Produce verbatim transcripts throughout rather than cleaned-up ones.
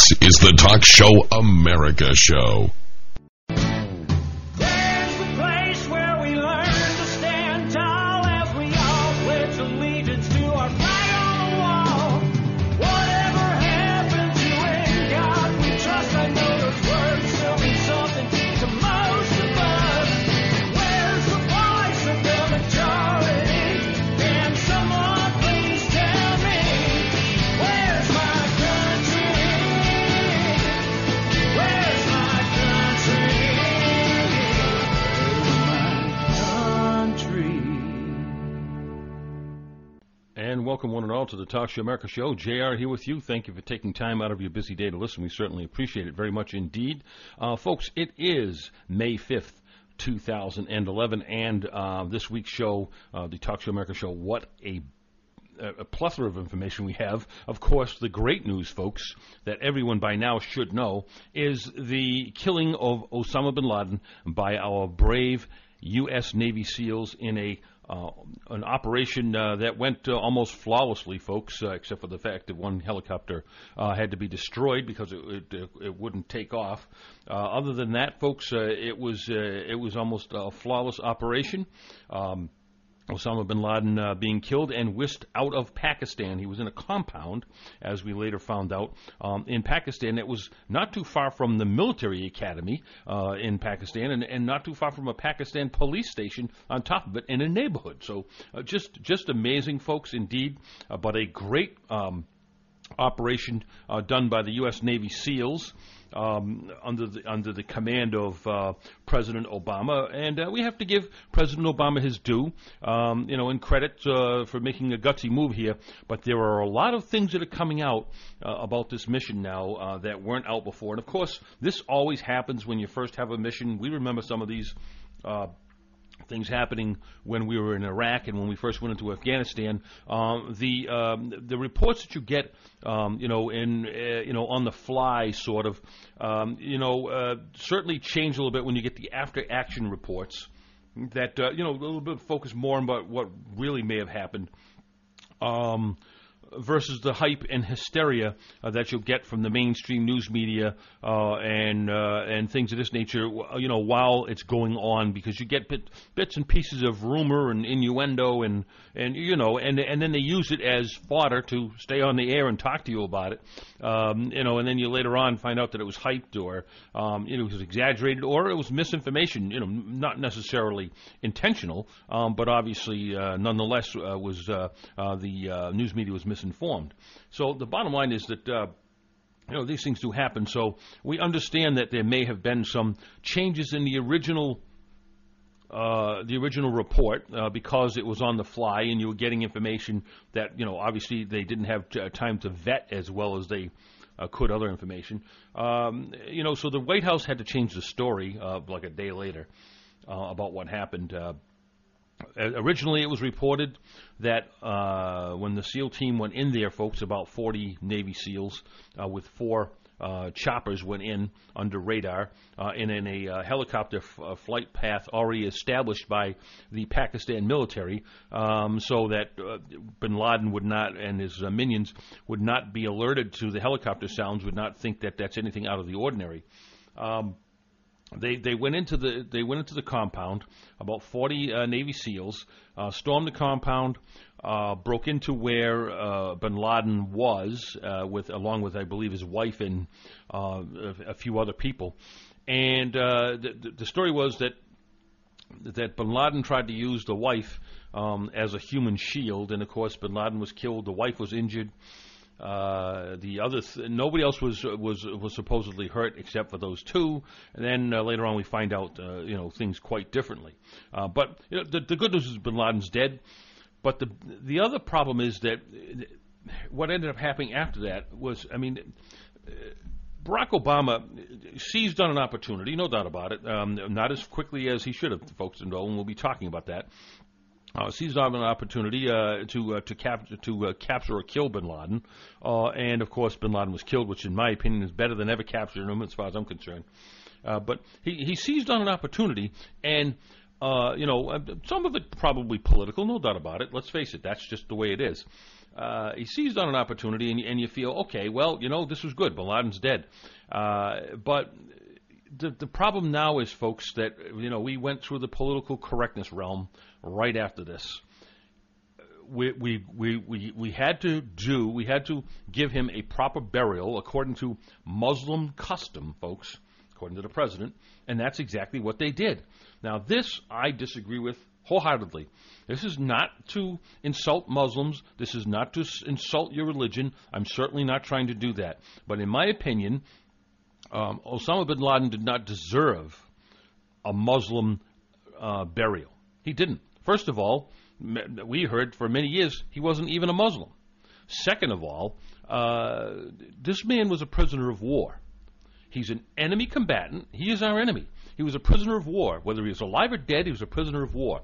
is the Talk Show America Show. Welcome one and all to the Talk Show America Show. J R here with you. Thank you for taking time out of your busy day to listen. We certainly appreciate it very much indeed. Uh, folks, it is May fifth, two thousand eleven, and uh, this week's show, uh, the Talk Show America Show, what a a plethora of information we have. Of course, the great news, folks, that everyone by now should know is the killing of Osama bin Laden by our brave U S Navy SEALs in a Uh, an operation uh, that went uh, almost flawlessly, folks, uh, except for the fact that one helicopter uh, had to be destroyed because it, it, it wouldn't take off. Uh, other than that, folks, uh, it was uh, it was almost a flawless operation. Um, Osama bin Laden uh, being killed and whisked out of Pakistan. He was in a compound, as we later found out, um, in Pakistan. It was not too far from the military academy uh, in Pakistan, and, and not too far from a Pakistan police station on top of it in a neighborhood. So uh, just just amazing, folks, indeed, uh, but a great um, operation uh, done by the U S Navy SEALs. Um, under the under the command of uh, President Obama, and uh, we have to give President Obama his due, um, you know, in credit uh, for making a gutsy move here. But there are a lot of things that are coming out uh, about this mission now uh, that weren't out before. And of course, this always happens when you first have a mission. We remember some of these Uh, things happening when we were in Iraq and when we first went into Afghanistan. Um, the um, the reports that you get, um, you know, in uh, you know on the fly, sort of, um, you know, uh, certainly change a little bit when you get the after action reports. That uh, you know a little bit focus more on about what really may have happened. Um, versus the hype and hysteria uh, that you'll get from the mainstream news media uh, and uh, and things of this nature, you know, while it's going on, because you get bit, bits and pieces of rumor and innuendo and, and you know, and and then they use it as fodder to stay on the air and talk to you about it, um, you know, and then you later on find out that it was hyped or um, you know, it was exaggerated or it was misinformation, you know, not necessarily intentional, um, but obviously uh, nonetheless uh, was uh, uh, the uh, news media was misinformed. Informed. So the bottom line is that uh, you know these things do happen. So we understand that there may have been some changes in the original uh, the original report uh, because it was on the fly and you were getting information that you know obviously they didn't have t- time to vet as well as they uh, could other information. Um, you know, so the White House had to change the story uh, like a day later uh, about what happened. Uh, Originally, it was reported that uh, when the SEAL team went in there, folks, about forty Navy SEALs uh, with four uh, choppers went in under radar uh, and in a uh, helicopter f- uh, flight path already established by the Pakistan military, um, so that uh, bin Laden would not and his uh, minions would not be alerted to the helicopter sounds, would not think that that's anything out of the ordinary. Um, They they went into the they went into the compound. About forty uh, Navy SEALs uh, stormed the compound, uh, broke into where uh, bin Laden was, uh, with along with I believe his wife and uh, a, a few other people. And uh, the, the story was that that bin Laden tried to use the wife um, as a human shield, and of course bin Laden was killed. The wife was injured. Uh, the other, th- nobody else was was was supposedly hurt except for those two. And then uh, later on, we find out, uh, you know, things quite differently. Uh, but you know, the, the good news is Bin Laden's dead. But the the other problem is that what ended up happening after that was, I mean, Barack Obama seized on an opportunity, no doubt about it. Um, not as quickly as he should have, folks know, and we'll be talking about that. Uh, seized on an opportunity uh, to uh, to, cap- to uh, capture or kill bin Laden, uh, and of course bin Laden was killed, which in my opinion is better than ever capturing him as far as I'm concerned. Uh, but he, he seized on an opportunity, and uh, you know some of it probably political, no doubt about it. Let's face it, that's just the way it is. uh, he seized on an opportunity, and, and you feel, okay, well, you know, this was good. Bin Laden's dead. Uh, but the, the problem now is, folks, that, you know, we went through the political correctness realm right after this. We, we, we, we, we had to do, we had to give him a proper burial according to Muslim custom, folks, according to the president, and that's exactly what they did. Now, this I disagree with wholeheartedly. This is not to insult Muslims. This is not to s- insult your religion. I'm certainly not trying to do that. But in my opinion, um, Osama bin Laden did not deserve a Muslim uh, burial. He didn't. First of all, we heard for many years he wasn't even a Muslim. Second of all, uh, this man was a prisoner of war. He's an enemy combatant. He is our enemy. He was a prisoner of war. Whether he was alive or dead, he was a prisoner of war.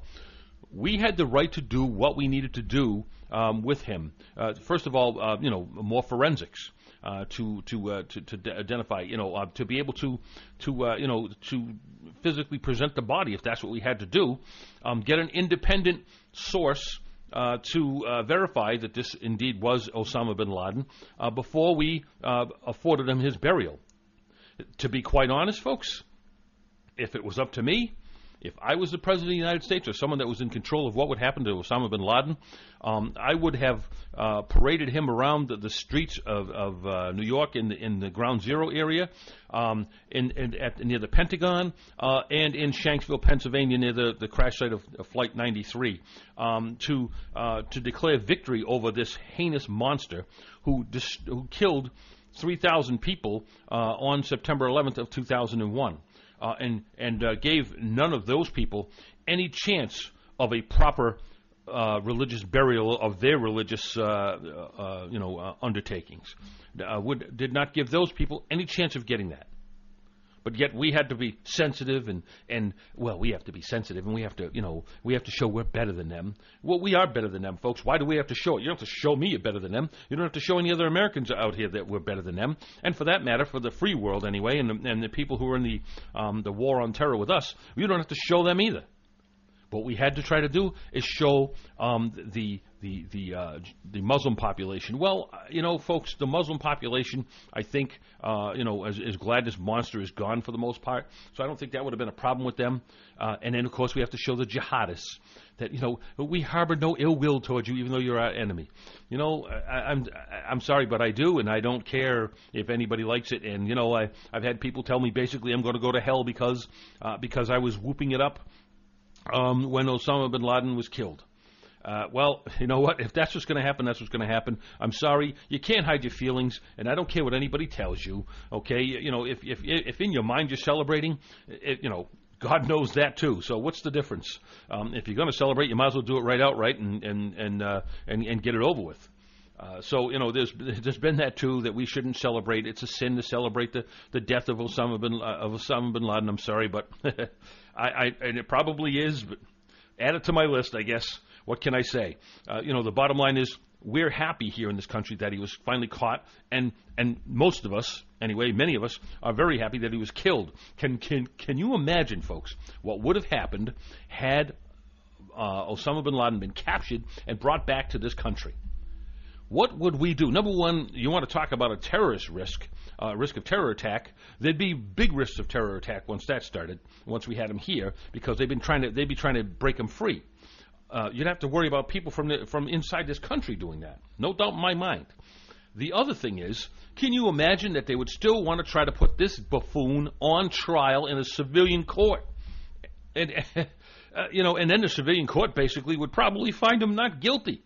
We had the right to do what we needed to do um, with him. Uh, first of all, uh, you know, more forensics uh, to to, uh, to to d- identify, you know, uh, to be able to to uh, you know to physically present the body if that's what we had to do. Um, get an independent source uh, to uh, verify that this indeed was Osama bin Laden uh, before we uh, afforded him his burial. To be quite honest, folks, if it was up to me, if I was the President of the United States or someone that was in control of what would happen to Osama bin Laden, um, I would have uh, paraded him around the, the streets of, of uh, New York in the, in the Ground Zero area, um, in, in, at, near the Pentagon, uh, and in Shanksville, Pennsylvania, near the, the crash site of, of Flight ninety-three, um, to uh, to declare victory over this heinous monster who dis- who killed three thousand people uh, on September eleventh of two thousand one. Uh, and and uh, gave none of those people any chance of a proper uh, religious burial of their religious, uh, uh, you know, uh, undertakings. Uh, would did not give those people any chance of getting that. But yet we had to be sensitive and, and well, we have to be sensitive and we have to, you know, we have to show we're better than them. Well, we are better than them, folks. Why do we have to show it? You don't have to show me you're better than them. You don't have to show any other Americans out here that we're better than them. And for that matter, for the free world anyway, and the, and the people who are in the um, the war on terror with us, you don't have to show them either. What we had to try to do is show um, the the the uh, the Muslim population. Well, you know, folks, the Muslim population, I think, uh, you know, is, is glad this monster is gone for the most part. So I don't think that would have been a problem with them. Uh, and then, of course, we have to show the jihadists that, you know, we harbor no ill will towards you, even though you're our enemy. You know, I, I'm I'm sorry, but I do, and I don't care if anybody likes it. And you know, I I've had people tell me basically I'm going to go to hell because uh, because I was whooping it up Um, when Osama bin Laden was killed. Uh, well, you know what? If that's what's going to happen, that's what's going to happen. I'm sorry. You can't hide your feelings, and I don't care what anybody tells you, okay? You, you know, if, if if in your mind you're celebrating, it, you know, God knows that too. So what's the difference? Um, if you're going to celebrate, you might as well do it right outright and and and uh, and, and get it over with. Uh, so, you know, there's there's been that, too, that we shouldn't celebrate. It's a sin to celebrate the, the death of Osama bin, uh, of Osama bin Laden. I'm sorry, but I, I and it probably is, but add it to my list, I guess. What can I say? Uh, you know, the bottom line is we're happy here in this country that he was finally caught, and, and most of us, anyway, many of us, are very happy that he was killed. Can, can, can you imagine, folks, what would have happened had uh, Osama bin Laden been captured and brought back to this country? What would we do? Number one, you want to talk about a terrorist risk, uh, risk of terror attack. There'd be big risks of terror attack once that started, once we had him here, because they've been trying to, they'd be trying to break him free. Uh, you'd have to worry about people from the, from inside this country doing that. No doubt in my mind. The other thing is, can you imagine that they would still want to try to put this buffoon on trial in a civilian court? And, uh, you know, and then the civilian court basically would probably find him not guilty.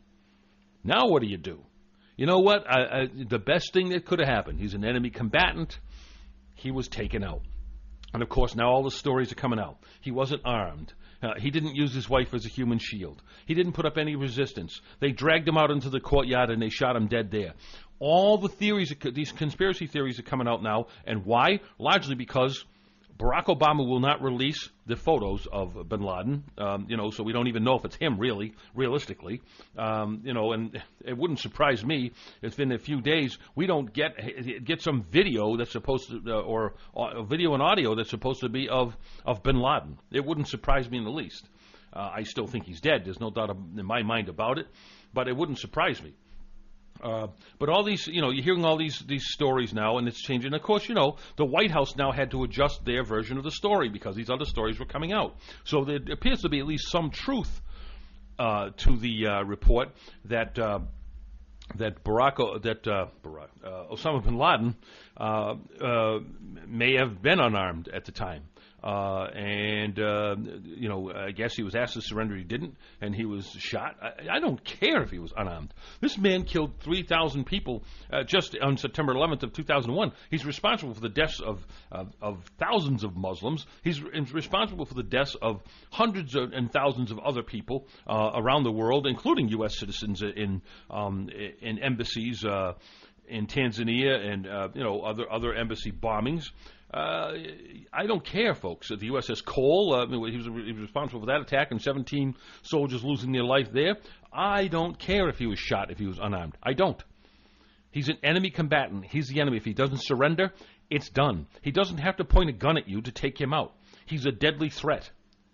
Now what do you do? You know what? I, I, the best thing that could have happened, he's an enemy combatant. He was taken out. And, of course, now all the stories are coming out. He wasn't armed. Uh, he didn't use his wife as a human shield. He didn't put up any resistance. They dragged him out into the courtyard and they shot him dead there. All the theories, these conspiracy theories are coming out now. And why? Largely because Barack Obama will not release the photos of bin Laden, um, you know, so we don't even know if it's him, really, realistically. Um, you know, and it wouldn't surprise me if in a few days we don't get get some video that's supposed to, uh, or uh, video and audio that's supposed to be of, of bin Laden. It wouldn't surprise me in the least. Uh, I still think he's dead. There's no doubt in my mind about it, but it wouldn't surprise me. Uh, but all these, you know, you're hearing all these these stories now, and it's changing. Of course, you know, the White House now had to adjust their version of the story because these other stories were coming out. So there appears to be at least some truth uh, to the uh, report that uh, that Barack, o- that uh, Barack, uh, Osama bin Laden uh, uh, may have been unarmed at the time. Uh, and, uh, you know, I guess he was asked to surrender. He didn't, and he was shot. I, I don't care if he was unarmed. This man killed three thousand people uh, just on September eleventh of two thousand one. He's responsible for the deaths of, of, of thousands of Muslims. He's responsible for the deaths of hundreds of, and thousands of other people uh, around the world, including U S citizens in, um, in embassies uh, in Tanzania and, uh, you know, other, other embassy bombings. Uh, I don't care, folks. The U S S Cole, uh, he, was, he was responsible for that attack and seventeen soldiers losing their life there. I don't care if he was shot, if he was unarmed. I don't. He's an enemy combatant. He's the enemy. If he doesn't surrender, it's done. He doesn't have to point a gun at you to take him out. He's a deadly threat.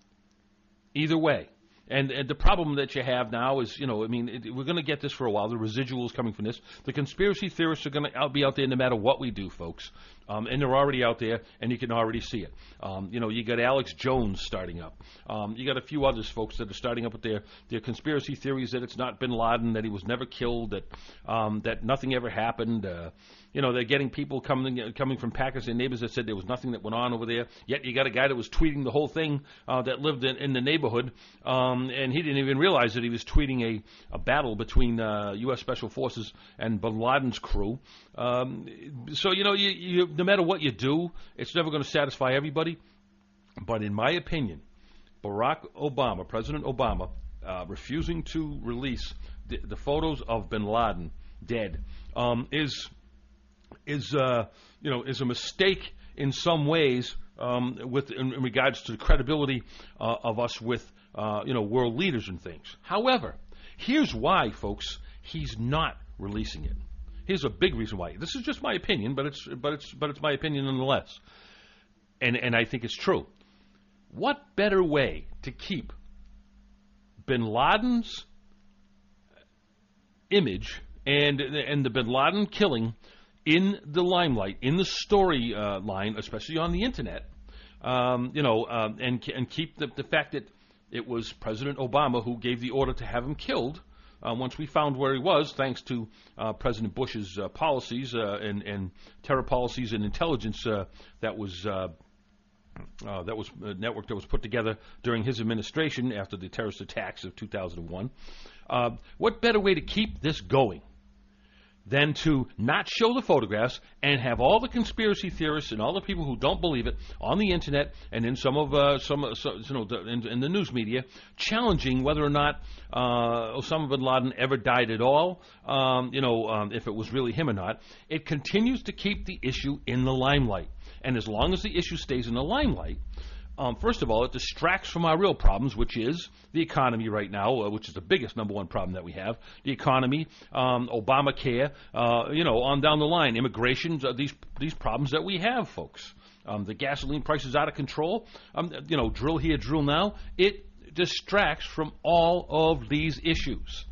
Either way. And, and the problem that you have now is, you know, I mean, it, we're going to get this for a while. The residuals coming from this. The conspiracy theorists are going to be out there no matter what we do, folks. Um, and they're already out there, and you can already see it. Um, you know, you got Alex Jones starting up. Um, you got a few others, folks, that are starting up with their, their conspiracy theories that it's not bin Laden, that he was never killed, that um, that nothing ever happened. Uh, you know, they're getting people coming coming from Pakistan, neighbors that said there was nothing that went on over there. Yet you got a guy that was tweeting the whole thing uh, that lived in, in the neighborhood, um, and he didn't even realize that he was tweeting a, a battle between uh, U S Special Forces and bin Laden's crew. Um, so, you know, you, you, no matter what you do, it's never going to satisfy everybody. But in my opinion, Barack Obama, President Obama, uh, refusing to release the, the photos of bin Laden dead um, is... is uh, you know is a mistake in some ways um, with in, in regards to the credibility uh, of us with uh, you know world leaders and things. However, here's why, folks, he's not releasing it. Here's a big reason why. This is just my opinion, but it's but it's but it's my opinion nonetheless, and and I think it's true. What better way to keep bin Laden's image and and the bin Laden killing in the limelight, in the story uh, line, especially on the internet, um, you know, um, and and keep the, the fact that it was President Obama who gave the order to have him killed. Uh, once we found where he was, thanks to uh, President Bush's uh, policies uh, and, and terror policies and intelligence uh, that was uh, uh, that was a network that was put together during his administration after the terrorist attacks of two thousand one. Uh, what better way to keep this going than to not show the photographs and have all the conspiracy theorists and all the people who don't believe it on the internet and in some of uh, some, uh, so, you know the, in, in the news media challenging whether or not uh, Osama bin Laden ever died at all, um, you know, um, if it was really him or not. It continues to keep the issue in the limelight, and as long as the issue stays in the limelight, Um, first of all, it distracts from our real problems, which is the economy right now, uh, which is the biggest number one problem that we have. The economy, um, Obamacare, uh, you know, on down the line, immigration, uh, these these problems that we have, folks. Um, the gasoline price is out of control. Um, you know, drill here, drill now. It distracts from all of these issues.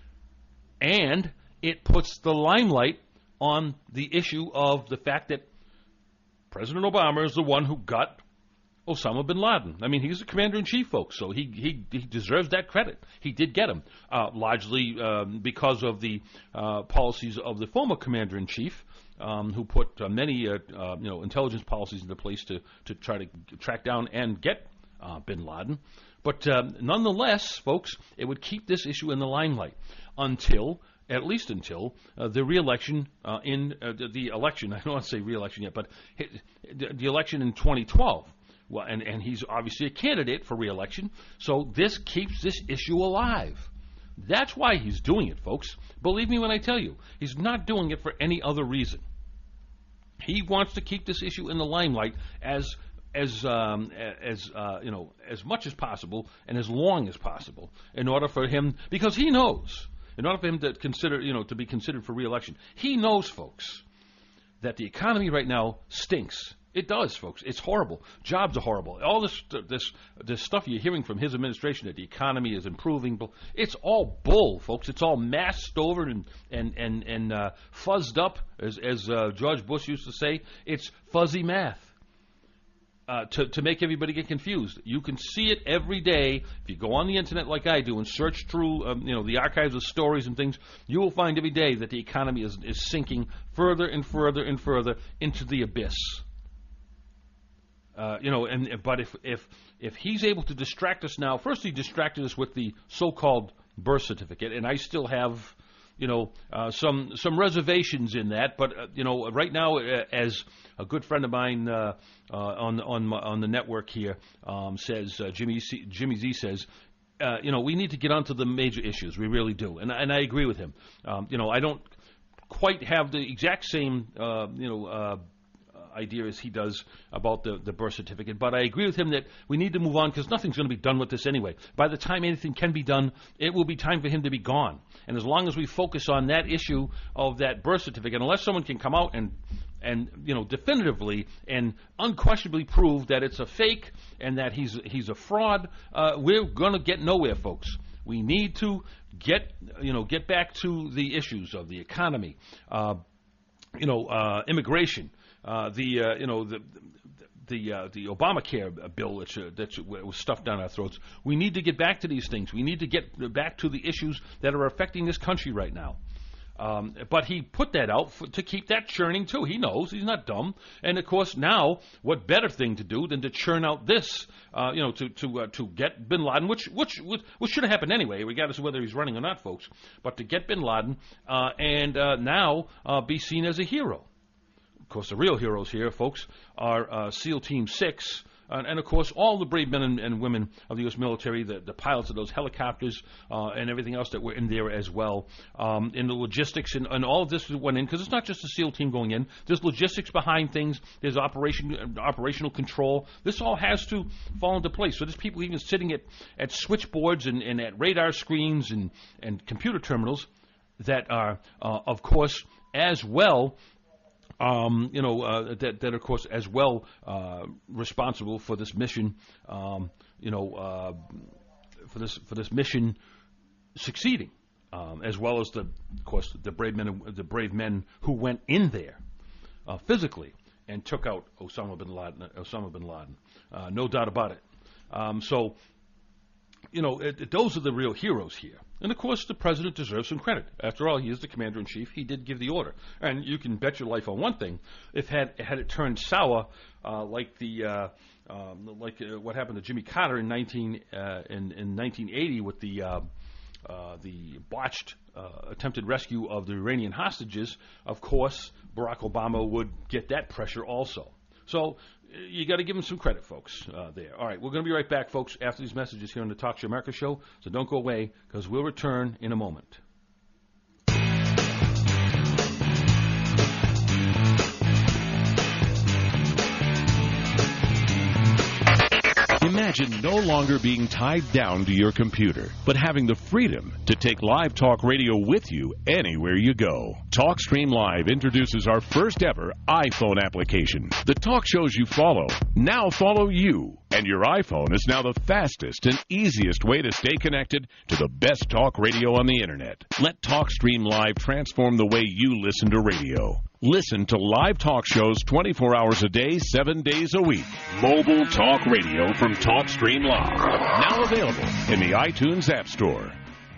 And it puts the limelight on the issue of the fact that President Obama is the one who got Osama bin Laden. I mean, he's the commander-in-chief, folks, so he he, he deserves that credit. He did get him, uh, largely um, because of the uh, policies of the former commander-in-chief, um, who put uh, many uh, uh, you know intelligence policies into place to, to try to track down and get uh, bin Laden. But um, nonetheless, folks, it would keep this issue in the limelight until, at least until, uh, the re-election uh, in uh, the, the election, I don't want to say re-election yet, but the, the election in twenty twelve. Well, and, and he's obviously a candidate for re-election, so this keeps this issue alive. That's why he's doing it, folks. Believe me when I tell you, he's not doing it for any other reason. He wants to keep this issue in the limelight as as um, as uh, you know as much as possible and as long as possible, in order for him, because he knows, in order for him to consider you know to be considered for re-election, he knows, folks, that the economy right now stinks. It does, folks. It's horrible. Jobs are horrible. All this this this stuff you're hearing from his administration that the economy is improving, it's all bull, folks. It's all masked over and and and and uh, fuzzed up, as as uh, George Bush used to say. It's fuzzy math. Uh, to, to make everybody get confused. You can see it every day. If you go on the internet like I do and search through um, you know, the archives of stories and things, you will find every day that the economy is, is sinking further and further and further into the abyss. Uh, you know, and but if, if if he's able to distract us now, first he distracted us with the so-called birth certificate, and I still have, you know, uh, some some reservations in that. But uh, you know, right now, uh, as a good friend of mine uh, uh, on on my, on the network here um, says, uh, Jimmy C, Jimmy Z says, uh, you know, we need to get onto the major issues. We really do, and and I agree with him. Um, you know, I don't quite have the exact same uh, you know. Uh, idea as he does about the, the birth certificate, but I agree with him that we need to move on because nothing's going to be done with this anyway. By the time anything can be done, it will be time for him to be gone. And as long as we focus on that issue of that birth certificate, unless someone can come out and and you know definitively and unquestionably prove that it's a fake and that he's he's a fraud, uh, we're going to get nowhere, folks. We need to get you know get back to the issues of the economy, uh, you know, uh, immigration. Uh, the uh, you know the the uh, the Obamacare bill that uh, that was stuffed down our throats. We need to get back to these things. We need to get back to the issues that are affecting this country right now. Um, but he put that out for, to keep that churning too. He knows he's not dumb. And of course, now what better thing to do than to churn out this? Uh, you know, to to uh, to get Bin Laden, which which which should have happened anyway, regardless of whether he's running or not, folks. But to get Bin Laden uh, and uh, now uh, be seen as a hero. Of course, the real heroes here, folks, are uh, SEAL Team six, uh, and, of course, all the brave men and, and women of the U S military, the, the pilots of those helicopters, uh, and everything else that were in there as well, um, in the logistics, and, and all of this went in, because it's not just a SEAL team going in. There's logistics behind things. There's operation, operational control. This all has to fall into place. So there's people even sitting at, at switchboards and, and at radar screens and, and computer terminals that are, uh, of course, as well Um, you know, uh, that, that, of course, as well uh, responsible for this mission, um, you know, uh, for this for this mission succeeding, um, as well as the, of course, the brave men, the brave men who went in there uh, physically and took out Osama bin Laden. Osama bin Laden, uh, no doubt about it. Um, so, you know, it, it, those are the real heroes here. And, of course, the president deserves some credit. After all, he is the commander-in-chief. He did give the order. And you can bet your life on one thing. If had had it turned sour, uh, like the uh, um, like uh, what happened to Jimmy Carter in nineteen uh, in, in nineteen eighty with the uh, uh, the botched uh, attempted rescue of the Iranian hostages, of course, Barack Obama would get that pressure also. So you got to give him some credit, folks, uh, there. All right, we're going to be right back, folks, after these messages here on the Talk Show America Show. So don't go away, because we'll return in a moment. Imagine no longer being tied down to your computer, but having the freedom to take live talk radio with you anywhere you go. TalkStream Live introduces our first ever iPhone application. The talk shows you follow now follow you, and your iPhone is now the fastest and easiest way to stay connected to the best talk radio on the internet. Let TalkStream Live transform the way you listen to radio. Listen to live talk shows twenty-four hours a day, seven days a week. Mobile talk radio from TalkStream Live. Now available in the iTunes App Store.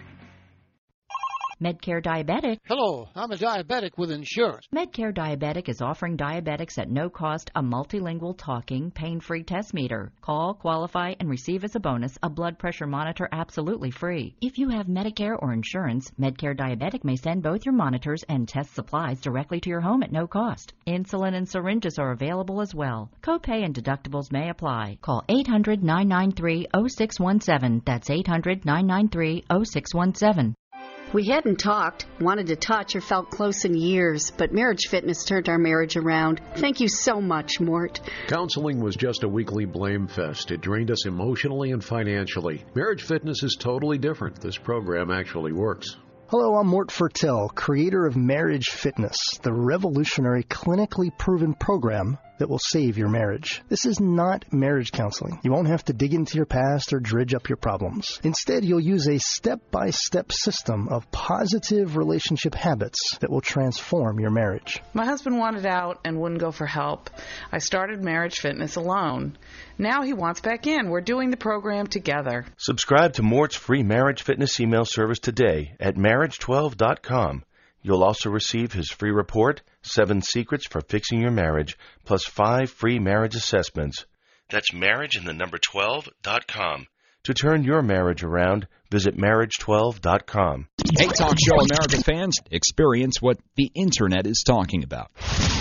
Medcare Diabetic. Hello, I'm a diabetic with insurance. Medcare Diabetic is offering diabetics at no cost a multilingual talking, pain-free test meter. Call, qualify, and receive as a bonus a blood pressure monitor absolutely free. If you have Medicare or insurance, Medcare Diabetic may send both your monitors and test supplies directly to your home at no cost. Insulin and syringes are available as well. Copay and deductibles may apply. Call eight hundred, nine nine three, oh six one seven. That's eight hundred, nine nine three, oh six one seven. We hadn't talked, wanted to touch, or felt close in years, but Marriage Fitness turned our marriage around. Thank you so much, Mort. Counseling was just a weekly blame fest. It drained us emotionally and financially. Marriage Fitness is totally different. This program actually works. Hello, I'm Mort Fertel, creator of Marriage Fitness, the revolutionary clinically proven program that will save your marriage. This is not marriage counseling. You won't have to dig into your past or dredge up your problems. Instead, you'll use a step-by-step system of positive relationship habits that will transform your marriage. My husband wanted out and wouldn't go for help. I started Marriage Fitness alone. Now he wants back in. We're doing the program together. Subscribe to Mort's free Marriage Fitness email service today at marriage twelve dot com. You'll also receive his free report, Seven Secrets for Fixing Your Marriage, plus five free marriage assessments. That's marriage and the number twelve dot com. To turn your marriage around, visit marriage twelve dot com. Hey, Talk Show America fans, experience what the Internet is talking about.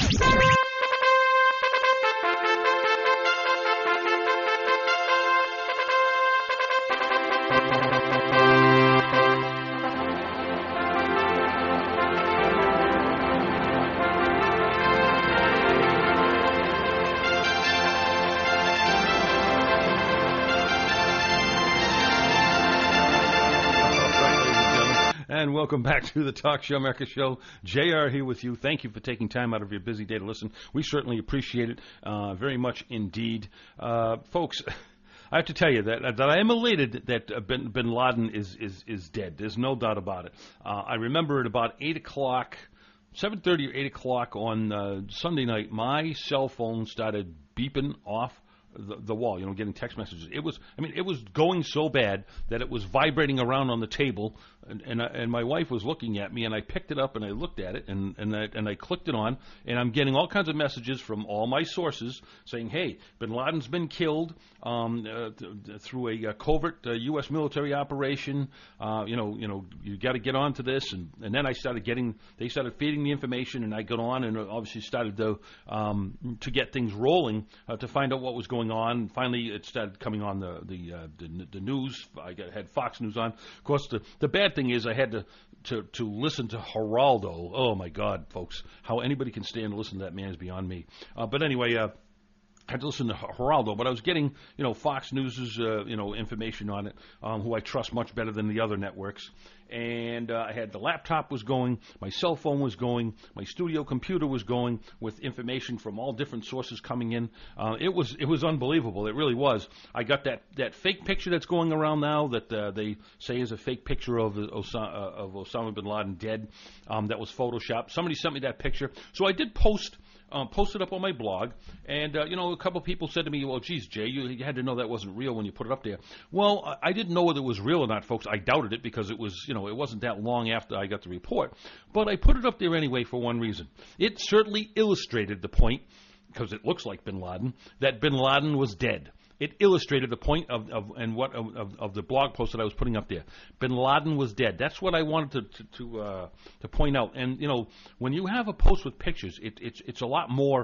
And welcome back to the Talk Show America Show. J R here with you. Thank you for taking time out of your busy day to listen. We certainly appreciate it uh, very much indeed. Uh, folks, I have to tell you that that I am elated that uh, bin, bin Laden is, is, is dead. There's no doubt about it. Uh, I remember at about eight o'clock, seven thirty or eight o'clock on uh, Sunday night, my cell phone started beeping off The, the wall, you know, getting text messages. It was, I mean, it was going so bad that it was vibrating around on the table, and and, I, and my wife was looking at me, and I picked it up and I looked at it, and and I, and I clicked it on, and I'm getting all kinds of messages from all my sources saying, "Hey, bin Laden's been killed um, uh, th- through a uh, covert uh, U S military operation. Uh, you know, you know, you got to get on to this." And and then I started getting, they started feeding me information, and I got on and obviously started to um, to get things rolling uh, to find out what was going on. Finally, it started coming on the the, uh, the, the news. I got, had Fox News on. Of course, the, the bad thing is I had to, to, to listen to Geraldo. Oh, my God, folks. How anybody can stand to listen to that man is beyond me. Uh, but anyway, uh, I had to listen to Geraldo, but I was getting, you know, Fox News's, uh, you know, information on it, um, who I trust much better than the other networks. And uh, I had the laptop was going, my cell phone was going, my studio computer was going with information from all different sources coming in. Uh, it was it was unbelievable. It really was. I got that, that fake picture that's going around now that uh, they say is a fake picture of Osama, uh, of Osama bin Laden dead. Um, that was Photoshopped. Somebody sent me that picture. So I did post Um, posted up on my blog, and, uh, you know, a couple people said to me, well, geez, Jay, you, you had to know that wasn't real when you put it up there. Well, I, I didn't know whether it was real or not, folks. I doubted it because it was, you know, it wasn't that long after I got the report. But I put it up there anyway for one reason. It certainly illustrated the point, because it looks like bin Laden, that bin Laden was dead. It illustrated the point of, of and what of, of the blog post that I was putting up there. Bin Laden was dead. That's what I wanted to to to, uh, to point out. And you know, when you have a post with pictures, it, it's it's a lot more.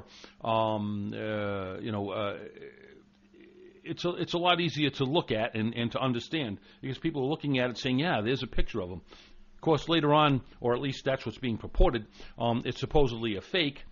Um, uh, you know. Uh, It's a, it's a lot easier to look at and, and to understand because people are looking at it saying, yeah, there's a picture of him. Of course, later on, or at least that's what's being purported, um, it's supposedly a fake.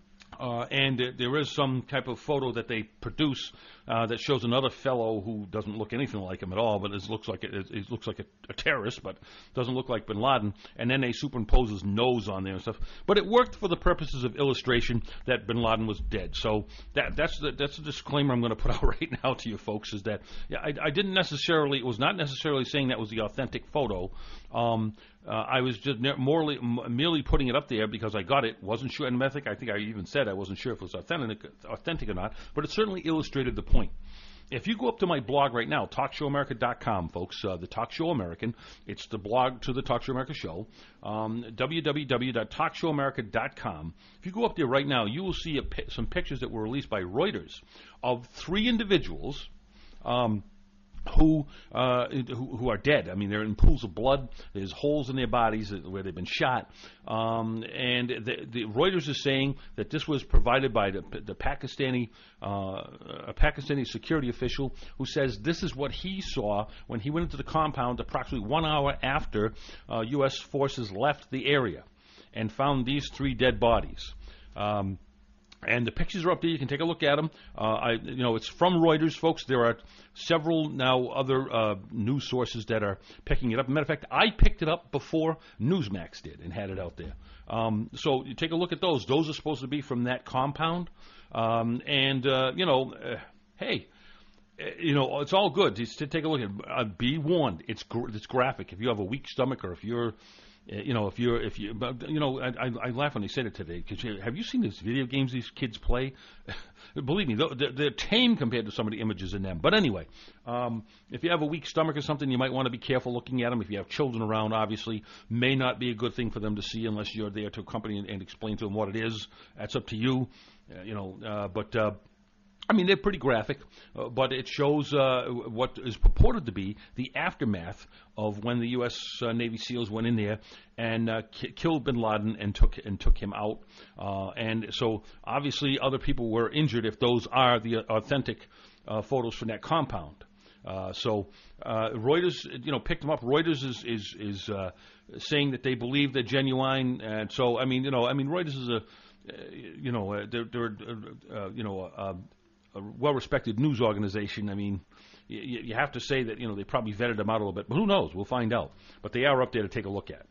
Uh, and there is some type of photo that they produce uh, that shows another fellow who doesn't look anything like him at all, but it looks like it, it looks like a, a terrorist, but doesn't look like bin Laden. And then they superimpose his nose on there and stuff. But it worked for the purposes of illustration that bin Laden was dead. So that that's the that's the disclaimer I'm going to put out right now to you folks is that yeah, I, I didn't necessarily it was not necessarily saying that was the authentic photo. Um, Uh, I was just morely, merely putting it up there because I got it. Wasn't sure. And I think, I think I even said I wasn't sure if it was authentic, authentic or not. But it certainly illustrated the point. If you go up to my blog right now, talk show america dot com, folks, uh, the Talk Show American, it's the blog to the Talk Show America show, um, w w w dot talk show america dot com. If you go up there right now, you will see a, some pictures that were released by Reuters of three individuals um, who, uh, who who are dead. I mean, they're in pools of blood. There's holes in their bodies where they've been shot. Um, and the, the Reuters is saying that this was provided by the, the Pakistani, uh, a Pakistani security official who says this is what he saw when he went into the compound approximately one hour after uh, U S forces left the area and found these three dead bodies. Um, And the pictures are up there. You can take a look at them. Uh, I, you know, it's from Reuters, folks. There are several now other uh, news sources that are picking it up. As a matter of fact, I picked it up before Newsmax did and had it out there. Um, so you take a look at those. Those are supposed to be from that compound. Um, and, uh, you know, uh, hey, you know, it's all good. Just to take a look at it. Uh, be warned. It's, gr- it's graphic. If you have a weak stomach or if you're... You know, if you're, if you, you know, I, I, I laugh when they said it today. Cause you, have you seen these video games these kids play? Believe me, they're, they're tame compared to some of the images in them. But anyway, um, if you have a weak stomach or something, you might want to be careful looking at them. If you have children around, obviously, may not be a good thing for them to see unless you're there to accompany and, and explain to them what it is. That's up to you. Uh, you know, uh, but. Uh, I mean, they're pretty graphic, uh, but it shows uh, what is purported to be the aftermath of when the U S Uh, Navy SEALs went in there and uh, k- killed bin Laden and took and took him out. Uh, and so, obviously, other people were injured if those are the authentic uh, photos from that compound. Uh, so, uh, Reuters, you know, picked them up. Reuters is is is uh, saying that they believe they're genuine, and so I mean, you know, I mean, Reuters is a, uh, you know, uh, they're, they're uh, you know. Uh, a well-respected news organization. I mean, you, you have to say that, you know, they probably vetted them out a little bit, but who knows? We'll find out. But they are up there to take a look at.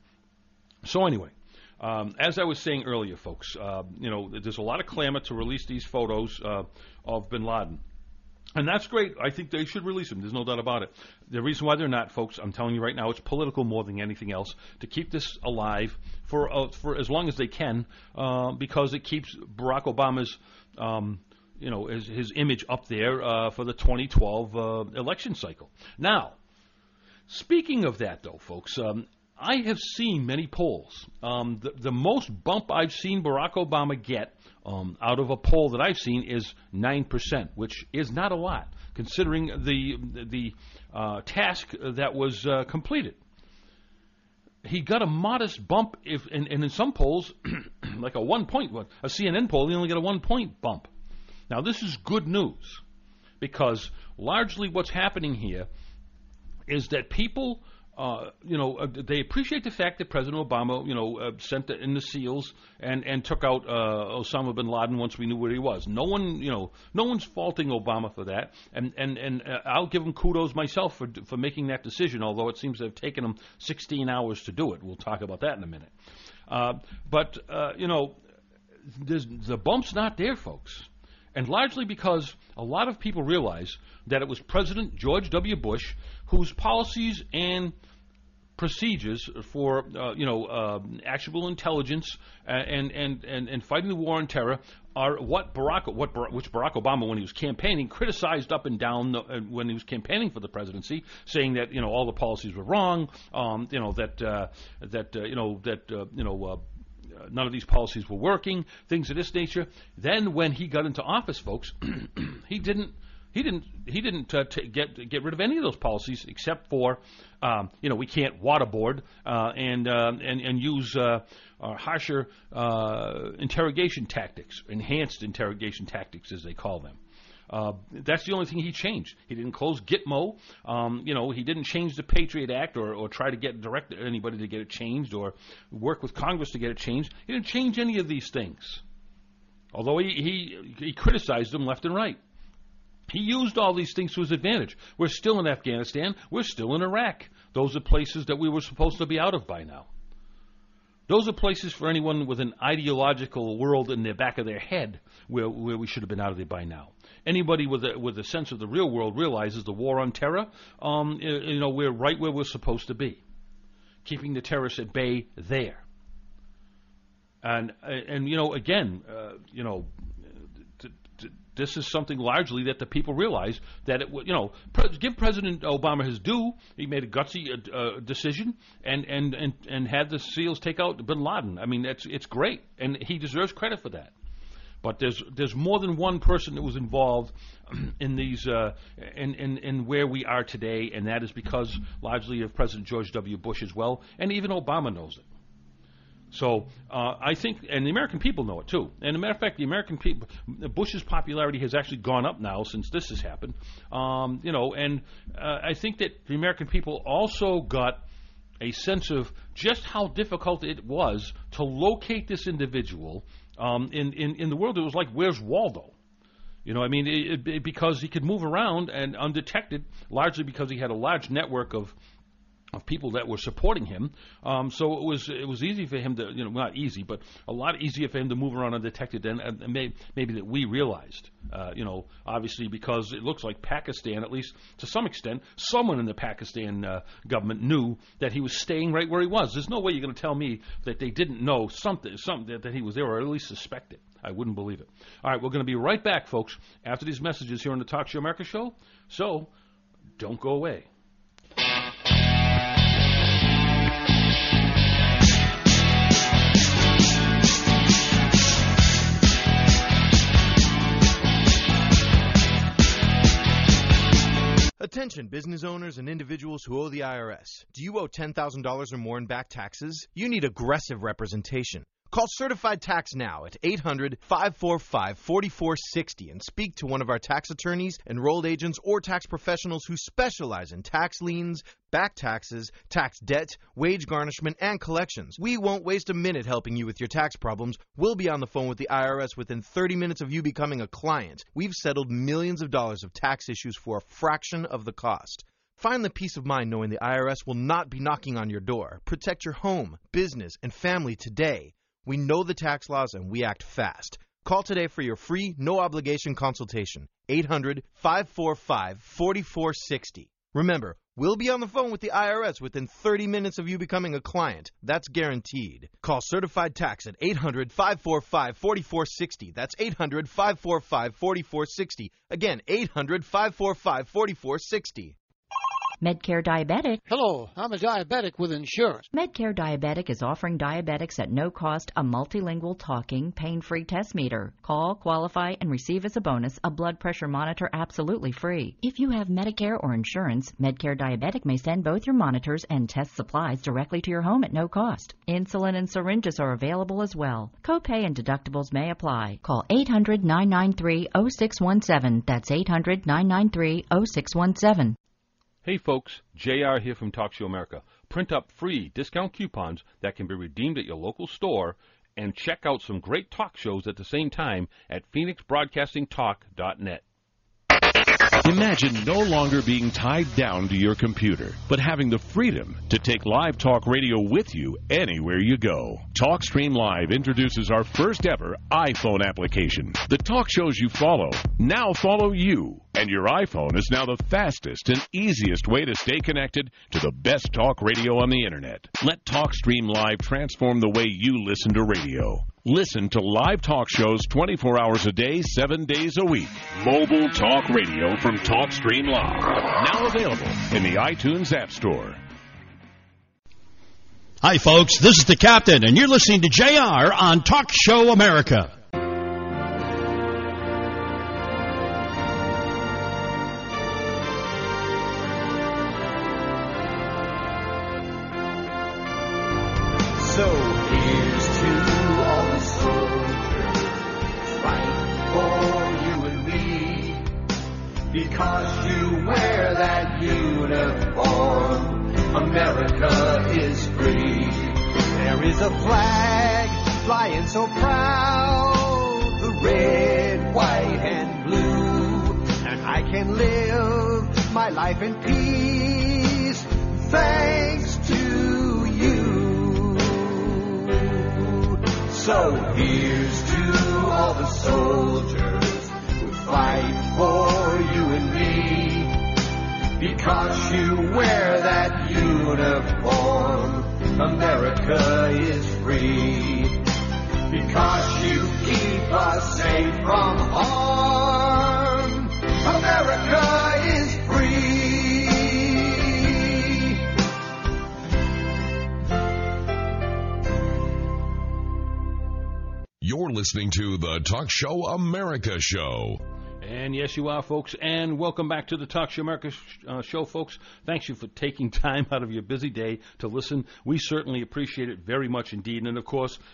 So anyway, um, as I was saying earlier, folks, uh, you know, there's a lot of clamor to release these photos uh, of bin Laden. And that's great. I think they should release them. There's no doubt about it. The reason why they're not, folks, I'm telling you right now, it's political more than anything else, to keep this alive for uh, for as long as they can, uh, because it keeps Barack Obama's um you know, his, his image up there uh, for the twenty twelve uh, election cycle. Now, speaking of that, though, folks, um, I have seen many polls. Um, the, the most bump I've seen Barack Obama get um, out of a poll that I've seen is nine percent, which is not a lot, considering the the uh, task that was uh, completed. He got a modest bump, if, and, and in some polls, like a one-point one, a C N N poll, he only got a one-point bump. Now, this is good news, because largely what's happening here is that people, uh, you know, uh, they appreciate the fact that President Obama, you know, uh, sent in the SEALs and, and took out uh, Osama bin Laden once we knew where he was. No one, you know, no one's faulting Obama for that, and and and uh, I'll give him kudos myself for for making that decision. Although it seems to have taken him sixteen hours to do it. We'll talk about that in a minute. Uh, but uh, you know, there's, the bump's not there, folks. And largely because a lot of people realize that it was President George W. Bush whose policies and procedures for, uh, you know, uh, actionable intelligence and, and, and, and fighting the war on terror are what Barack, what which Barack Obama, when he was campaigning, criticized up and down the, uh, when he was campaigning for the presidency, saying that, you know, all the policies were wrong, um, you know, that uh, that uh, you know that uh, you know. Uh, None of these policies were working, things of this nature. Then, when he got into office, folks, he didn't, he didn't, he didn't uh, t- get get rid of any of those policies except for, um, you know, we can't waterboard uh, and uh, and and use uh, uh, harsher uh, interrogation tactics, enhanced interrogation tactics, as they call them. Uh, that's the only thing he changed. He didn't close Gitmo. Um, you know, he didn't change the Patriot Act or, or try to get direct anybody to get it changed or work with Congress to get it changed. He didn't change any of these things. Although he, he, he criticized them left and right. He used all these things to his advantage. We're still in Afghanistan. We're still in Iraq. Those are places that we were supposed to be out of by now. Those are places for anyone with an ideological world in the back of their head where, where we should have been out of there by now. Anybody with a, with a sense of the real world realizes the war on terror, um, you know, we're right where we're supposed to be, keeping the terrorists at bay there. And, and you know, again, uh, you know, t- t- this is something largely that the people realize that, it, you know, pre- give President Obama his due. He made a gutsy uh, decision and, and, and, and had the SEALs take out bin Laden. I mean, that's, it's great, and he deserves credit for that. But there's there's more than one person that was involved in these uh, in, in in where we are today, and that is because largely of President George W. Bush as well, and even Obama knows it. So uh, I think, and the American people know it too. And as a matter of fact, the American people, Bush's popularity has actually gone up now since this has happened. Um, you know, and uh, I think that the American people also got a sense of just how difficult it was to locate this individual Um, in, in, in the world, it was like, where's Waldo? You know, I mean, it, it, because he could move around and undetected, largely because he had a large network of of people that were supporting him. Um, so it was it was easy for him to, you know, not easy, but a lot easier for him to move around undetected than and may, maybe that we realized. Uh, you know, obviously because it looks like Pakistan, at least to some extent, someone in the Pakistan uh, government knew that he was staying right where he was. There's no way you're going to tell me that they didn't know something, something that, that he was there, or at least suspect it. I wouldn't believe it. All right, we're going to be right back, folks, after these messages here on the Talk Show America Show. So don't go away. Attention business owners and individuals who owe the I R S. Do you owe ten thousand dollars or more in back taxes? You need aggressive representation. Call Certified Tax now at eight hundred, five four five, four four six zero and speak to one of our tax attorneys, enrolled agents, or tax professionals who specialize in tax liens, back taxes, tax debt, wage garnishment, and collections. We won't waste a minute helping you with your tax problems. We'll be on the phone with the I R S within thirty minutes of you becoming a client. We've settled millions of dollars of tax issues for a fraction of the cost. Find the peace of mind knowing the I R S will not be knocking on your door. Protect your home, business, and family today. We know the tax laws and we act fast. Call today for your free, no-obligation consultation. eight hundred, five four five, four four six zero. Remember, we'll be on the phone with the I R S within thirty minutes of you becoming a client. That's guaranteed. Call Certified Tax at eight hundred, five four five, four four six zero. That's eight hundred, five four five, four four six zero. Again, eight hundred, five four five, four four six zero. Medcare Diabetic. Hello, I'm a diabetic with insurance. Medcare Diabetic is offering diabetics at no cost a multilingual talking, pain-free test meter. Call, qualify, and receive as a bonus a blood pressure monitor absolutely free. If you have Medicare or insurance, Medcare Diabetic may send both your monitors and test supplies directly to your home at no cost. Insulin and syringes are available as well. Copay and deductibles may apply. Call eight hundred, nine nine three, zero six one seven. That's eight hundred, nine nine three, zero six one seven. Hey folks, J R here from Talk Show America. Print up free discount coupons that can be redeemed at your local store and check out some great talk shows at the same time at phoenix broadcasting talk dot net. Imagine no longer being tied down to your computer, but having the freedom to take live talk radio with you anywhere you go. TalkStream Live introduces our first ever iPhone application. The talk shows you follow now follow you, and your iPhone is now the fastest and easiest way to stay connected to the best talk radio on the internet. Let TalkStream Live transform the way you listen to radio. Listen to live talk shows twenty-four hours a day, seven days a week. Mobile talk radio from TalkStream Live. Now available in the iTunes App Store. Hi, folks. This is the Captain, and you're listening to J R on Talk Show America. So here's to all the soldiers fighting for you and me. Because you wear that uniform, America is free. There is a flag flying so proud, the red, white, and blue. And I can live my life in peace thanks to you. So here's to all the soldiers who fight for you and me. Because you wear that uniform, America is free. Because you keep us safe from harm, America is free. You're listening to the Talk Show America Show. And yes, you are, folks, and welcome back to the Talk Show America uh, show, folks. Thanks you for taking time out of your busy day to listen. We certainly appreciate it very much indeed. And, of course,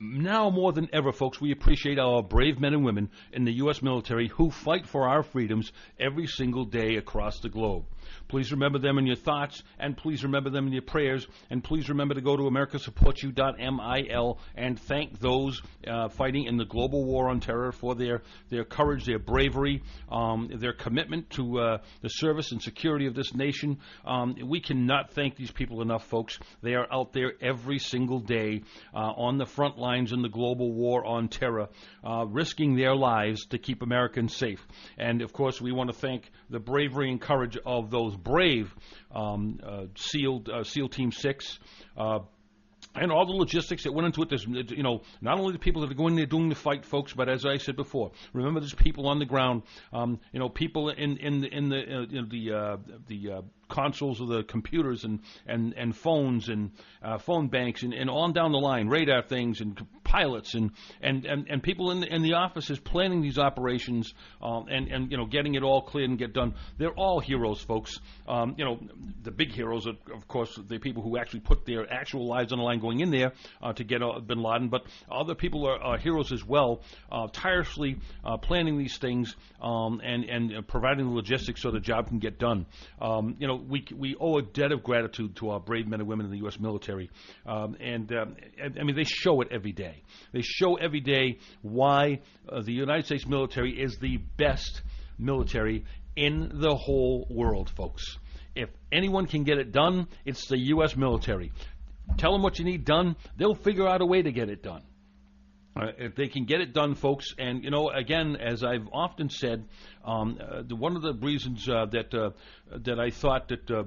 Now more than ever, folks, we appreciate our brave men and women in the U S military who fight for our freedoms every single day across the globe. Please remember them in your thoughts, and please remember them in your prayers, and please remember to go to america support you dot mil and thank those uh, fighting in the global war on terror for their, their courage, their bravery, um, their commitment to uh, the service and security of this nation. Um, we cannot thank these people enough, folks. They are out there every single day uh, on the front lines in the global war on terror, uh, risking their lives to keep Americans safe. And, of course, we want to thank the bravery and courage of those brave um, uh, SEAL, uh, SEAL Team six, uh, and all the logistics that went into it. There's, you know, not only the people that are going there doing the fight, folks, but as I said before, remember there's people on the ground, um, you know, people in in the in the uh, in the uh, the uh, consoles of the computers and and and phones and uh, phone banks and, and on down the line, radar things and pilots and and, and, and people in the, in the offices planning these operations um, and and you know getting it all cleared and get done. They're all heroes, folks. Um, you know, the big heroes are, of course, the people who actually put their actual lives on the line going in there uh, to get uh, Bin Laden, but other people are, are heroes as well, uh, tirelessly uh, planning these things um, and and uh, providing the logistics so the job can get done. Um, you know, we we owe a debt of gratitude to our brave men and women in the U S military, um, and um, I mean they show it every day. They show every day why uh, the United States military is the best military in the whole world, folks. If anyone can get it done, it's the U S military. Tell them what you need done, they'll figure out a way to get it done. Uh, if they can get it done, folks, and, you know, again, as I've often said, um, uh, the, one of the reasons uh, that uh, that I thought that, uh,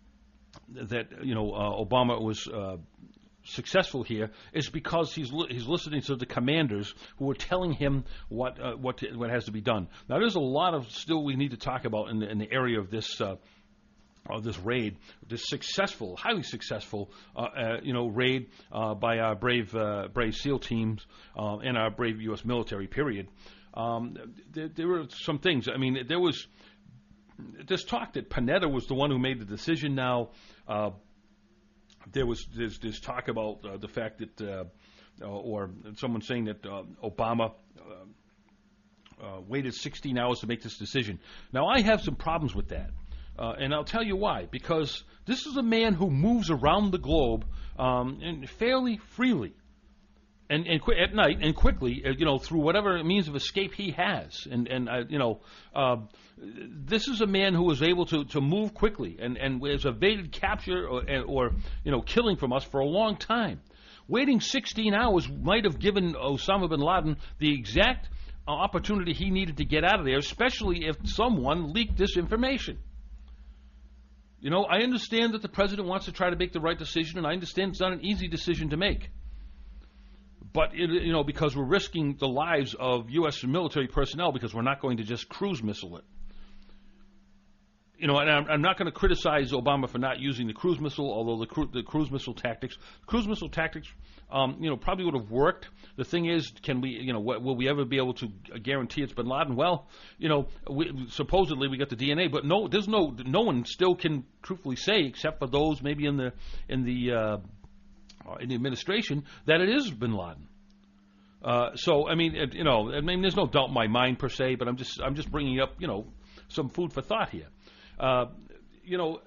that you know, uh, Obama was uh, successful here is because he's li- he's listening to the commanders who are telling him what uh, what to, what has to be done. Now, there's a lot of still we need to talk about in the, in the area of this uh, of this raid, this successful, highly successful, uh, uh, you know, raid uh, by our brave uh, brave SEAL teams uh, and our brave U S military. Period. Um, there, there were some things. I mean, there was this talk that Panetta was the one who made the decision. Now. Uh, There was there's, there's talk about uh, the fact that, uh, uh, or someone saying that uh, Obama uh, uh, waited sixteen hours to make this decision. Now, I have some problems with that, uh, and I'll tell you why. Because this is a man who moves around the globe um, and fairly freely, and, and qu- at night and quickly, uh, you know, through whatever means of escape he has, and and uh, you know. Uh, This is a man who was able to, to move quickly and, and has evaded capture or, or you know killing from us for a long time. Waiting sixteen hours might have given Osama bin Laden the exact uh, opportunity he needed to get out of there, especially if someone leaked this information. You know, I understand that the president wants to try to make the right decision, and I understand it's not an easy decision to make. But, it, you know, because we're risking the lives of U S military personnel because we're not going to just cruise missile it. You know, and I'm, I'm not going to criticize Obama for not using the cruise missile, although the, cru- the cruise missile tactics, cruise missile tactics, um, you know, probably would have worked. The thing is, can we, you know, w- will we ever be able to guarantee it's bin Laden? Well, you know, we, supposedly we got the D N A, but no, there's no, no one still can truthfully say, except for those maybe in the in the uh, in the administration, that it is bin Laden. Uh, so, I mean, it, you know, I mean, there's no doubt in my mind per se, but I'm just I'm just bringing up, you know, some food for thought here. Uh, you know,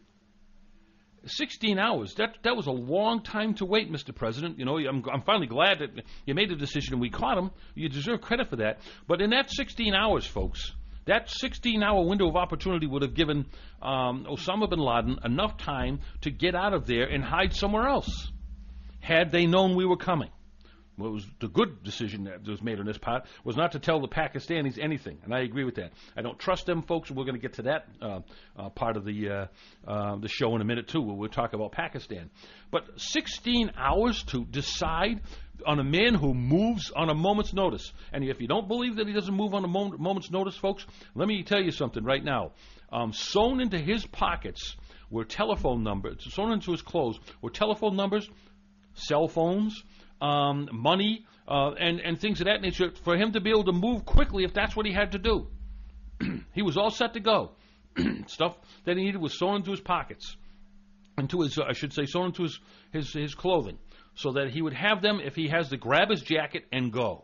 sixteen hours, that that was a long time to wait, Mister President. You know, I'm, I'm finally glad that you made the decision and we caught him. You deserve credit for that. But in that sixteen hours, folks, that sixteen-hour window of opportunity would have given um, Osama bin Laden enough time to get out of there and hide somewhere else, had they known we were coming. What was the good decision that was made on this part was not to tell the Pakistanis anything, and I agree with that. I don't trust them, folks. We're going to get to that uh, uh, part of the uh, uh, the show in a minute, too, where we'll talk about Pakistan. But sixteen hours to decide on a man who moves on a moment's notice. And if you don't believe that he doesn't move on a moment, moment's notice, folks, let me tell you something right now. Um, sewn into his pockets were telephone numbers, sewn into his clothes were telephone numbers, cell phones, Um, money, uh, and, and things of that nature for him to be able to move quickly if that's what he had to do. He was all set to go. Stuff that he needed was sewn into his pockets, into his, uh, I should say, sewn into his, his, his clothing. so that he would have them if he has to grab his jacket and go,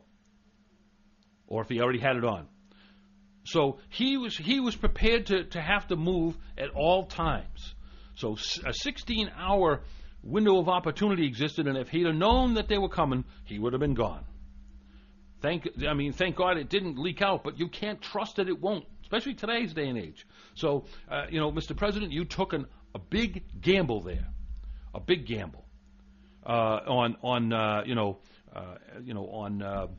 or if he already had it on. So he was he was prepared to, to have to move at all times. So a sixteen-hour window of opportunity existed, and if he'd have known that they were coming, he would have been gone. Thank I mean, thank God it didn't leak out, but you can't trust that it won't, especially today's day and age. So, uh, you know, Mister President, you took an, a big gamble there, a big gamble uh, on on uh, you know uh, you know on. Uh,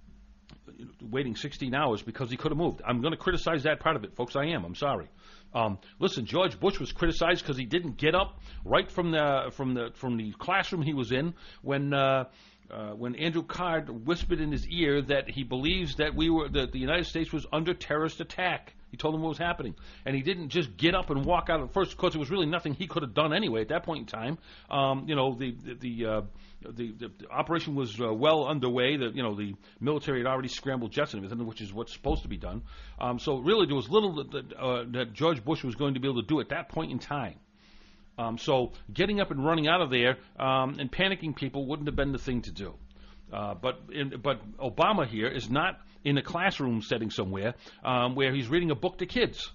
waiting sixteen hours because he could have moved. I'm going to criticize that part of it, folks. I am. I'm sorry. Um, listen, George Bush was criticized because he didn't get up right from the from the from the classroom he was in when uh, uh, when Andrew Card whispered in his ear that he believes that we were that the United States was under terrorist attack. He told him what was happening, and he didn't just get up and walk out at first. Of course, there was really nothing he could have done anyway at that point in time. Um, you know, the the the, uh, the the the operation was uh, well underway. The you know the military had already scrambled jets and everything, which is what's supposed to be done. Um, so really, there was little that, that, uh, that George Bush was going to be able to do at that point in time. Um, so getting up and running out of there um, and panicking people wouldn't have been the thing to do. Uh, but in, but Obama here is not in a classroom setting somewhere um, where he's reading a book to kids.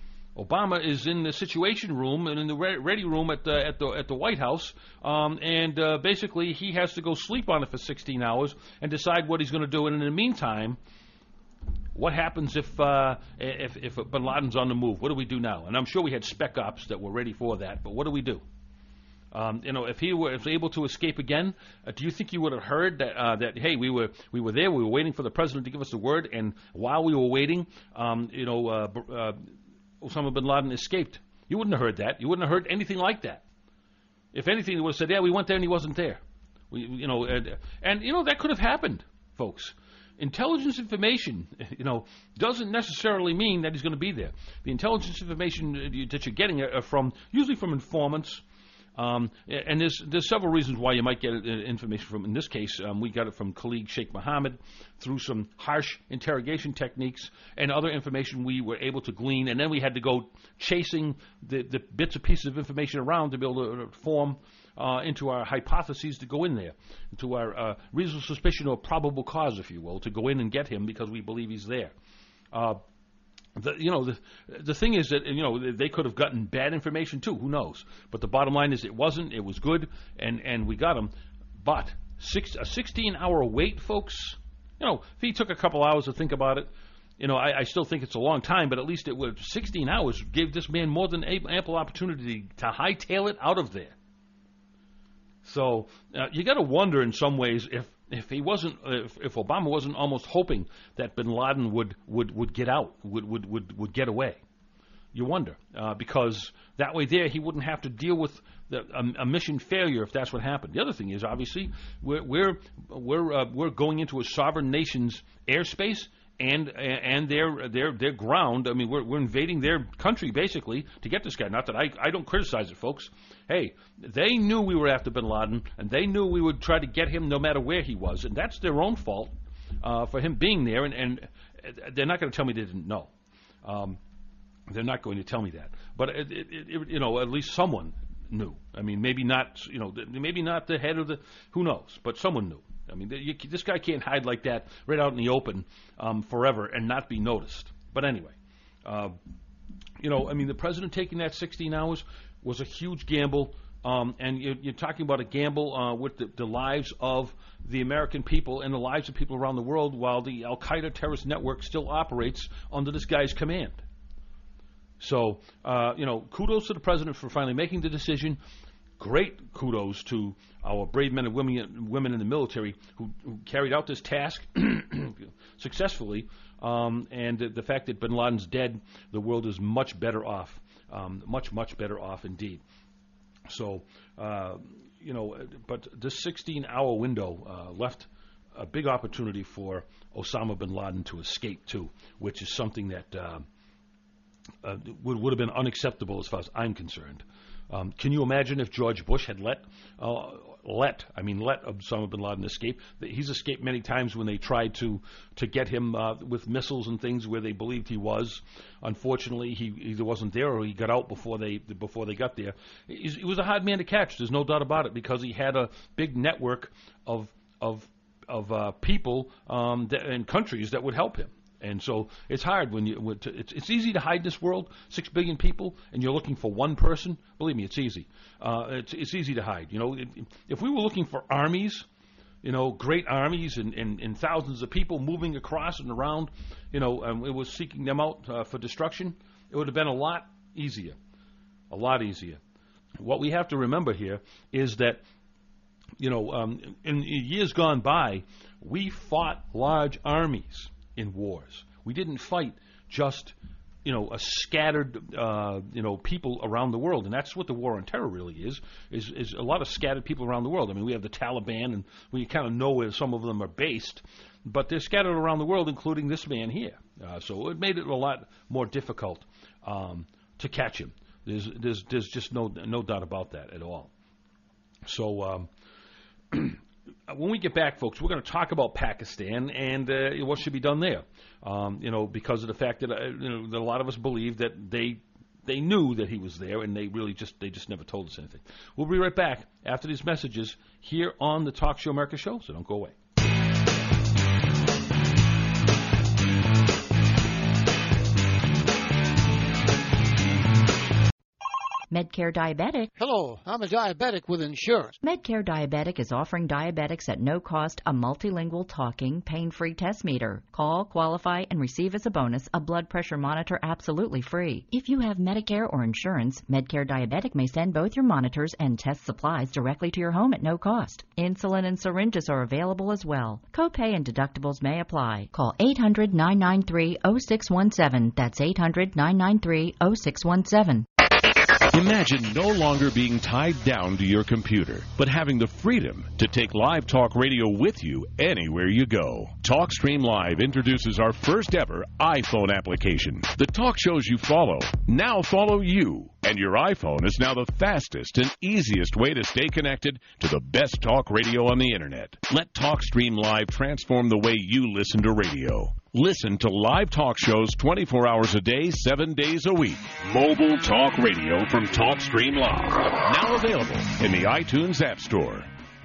Obama is in the Situation Room and in the re- ready room at the at the at the White House, um, and uh, basically he has to go sleep on it for sixteen hours and decide what he's going to do. And in the meantime, what happens if uh, if if Bin Laden's on the move? What do we do now? And I'm sure we had spec ops that were ready for that, but what do we do? Um, you know, if he was able to escape again, uh, do you think you would have heard that? Uh, that hey, we were we were there, we were waiting for the president to give us the word, and while we were waiting, um, you know, uh, uh, Osama bin Laden escaped. You wouldn't have heard that. You wouldn't have heard anything like that. If anything, they would have said, "Yeah, we went there and he wasn't there." We, you know, and, and you know that could have happened, folks. Intelligence information, you know, doesn't necessarily mean that he's going to be there. The intelligence information that you're getting are from usually from informants. Um, and there's there's several reasons why you might get information from. In this case, um, we got it from Khalid Sheikh Mohammed through some harsh interrogation techniques and other information we were able to glean, and then we had to go chasing the, the bits and pieces of information around to be able to form uh, into our hypotheses to go in there, into our uh, reasonable suspicion or probable cause, if you will, to go in and get him because we believe he's there. Uh, The, you know, the the thing is that, you know, they could have gotten bad information too. Who knows? But the bottom line is it wasn't. It was good, and, and we got him. But six, a sixteen-hour wait, folks, you know, if he took a couple hours to think about it, you know, I, I still think it's a long time, but at least it was sixteen hours gave this man more than ample opportunity to hightail it out of there. So uh, you got to wonder in some ways if If he wasn't, if, if Obama wasn't almost hoping that Bin Laden would, would, would get out, would, would, would, would get away, you wonder, uh, because that way there he wouldn't have to deal with the, a, a mission failure if that's what happened. The other thing is obviously we're we're we're uh, we're going into a sovereign nation's airspace and and their their their ground. I mean, we're we're invading their country basically to get this guy. Not that I I don't criticize it, folks. Hey, they knew we were after Bin Laden, and they knew we would try to get him no matter where he was, and that's their own fault uh, for him being there. And, and they're not going to tell me they didn't know. Um, they're not going to tell me that. But it, it, it, you know, at least someone knew. I mean, maybe not. You know, maybe not the head of the. Who knows? But someone knew. I mean, you, this guy can't hide like that right out in the open um, forever and not be noticed. But anyway, uh, you know, I mean, the president taking that sixteen hours was a huge gamble, um, and you're, you're talking about a gamble uh, with the, the lives of the American people and the lives of people around the world while the Al-Qaeda terrorist network still operates under this guy's command. So, uh, you know, kudos to the president for finally making the decision. Great kudos to our brave men and women, women in the military who, who carried out this task successfully. Um, and the fact that Bin Laden's dead, the world is much better off, um, much, much better off indeed. So, uh, you know, but this sixteen-hour window uh, left a big opportunity for Osama bin Laden to escape too, which is something that uh, uh, would, would have been unacceptable as far as I'm concerned. Um, can you imagine if George Bush had let uh, let, I mean, let Osama bin Laden escape. He's escaped many times when they tried to, to get him uh, with missiles and things where they believed he was. Unfortunately, he either wasn't there or he got out before they before they got there. He, he was a hard man to catch. There's no doubt about it, because he had a big network of of of uh, people um, that, and countries that would help him. And so it's hard when you. When to, it's, it's easy to hide in this world, six billion people, and you're looking for one person. Believe me, it's easy. Uh, it's it's easy to hide. You know, it, if we were looking for armies, you know, great armies and, and, and thousands of people moving across and around, you know, and it was seeking them out uh, for destruction, it would have been a lot easier, a lot easier. What we have to remember here is that, you know, um, in years gone by, we fought large armies in wars. We didn't fight just, you know, a scattered, uh, you know, people around the world, and that's what the war on terror really is, is, is a lot of scattered people around the world. I mean, we have the Taliban, and we kind of know where some of them are based, but they're scattered around the world, including this man here. Uh, so it made it a lot more difficult um, to catch him. There's, there's, there's just no, no doubt about that at all. So, um, when we get back, folks, we're going to talk about Pakistan and uh, what should be done there. Um, you know, because of the fact that, uh, you know, that a lot of us believe that they they knew that he was there, and they really just they just never told us anything. We'll be right back after these messages here on the Talk Show America show. So don't go away. Medcare Diabetic. Hello, I'm a diabetic with insurance. Medcare Diabetic is offering diabetics at no cost a multilingual talking, pain-free test meter. Call, qualify, and receive as a bonus a blood pressure monitor absolutely free. If you have Medicare or insurance, Medcare Diabetic may send both your monitors and test supplies directly to your home at no cost. Insulin and syringes are available as well. Copay and deductibles may apply. Call eight hundred, nine nine three, oh six one seven. That's eight hundred, nine nine three, oh six one seven. Imagine no longer being tied down to your computer, but having the freedom to take live talk radio with you anywhere you go. TalkStream Live introduces our first ever iPhone application. The talk shows you follow now follow you, and your iPhone is now the fastest and easiest way to stay connected to the best talk radio on the internet. Let TalkStream Live transform the way you listen to radio. Listen to live talk shows twenty-four hours a day, seven days a week. Mobile talk radio from TalkStream Live. Now available in the iTunes App Store.